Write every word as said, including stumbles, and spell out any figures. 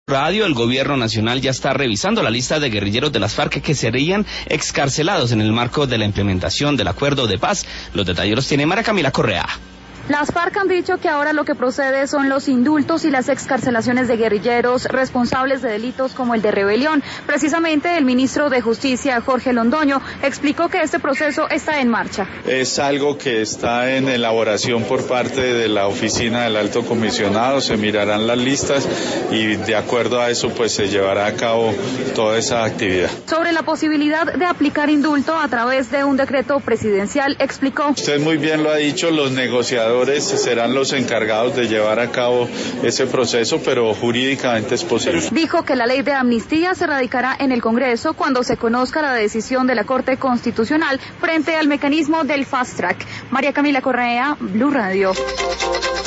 Radio, el gobierno nacional ya está revisando la lista de guerrilleros de las FARC que serían excarcelados en el marco de la implementación del acuerdo de paz. Los detalles los tiene María Camila Correa. Las FARC han dicho que ahora lo que procede son los indultos y las excarcelaciones de guerrilleros responsables de delitos como el de rebelión. Precisamente el ministro de Justicia, Jorge Londoño, explicó que este proceso está en marcha. Es algo que está en elaboración por parte de la oficina del Alto Comisionado, se mirarán las listas y de acuerdo a eso pues se llevará a cabo toda esa actividad. Sobre la posibilidad de aplicar indulto a través de un decreto presidencial, explicó. Usted muy bien lo ha dicho, los negociadores serán los encargados de llevar a cabo ese proceso, pero jurídicamente es posible. Dijo que la ley de amnistía se radicará en el Congreso cuando se conozca la decisión de la Corte Constitucional frente al mecanismo del Fast Track. María Camila Correa, Blue Radio.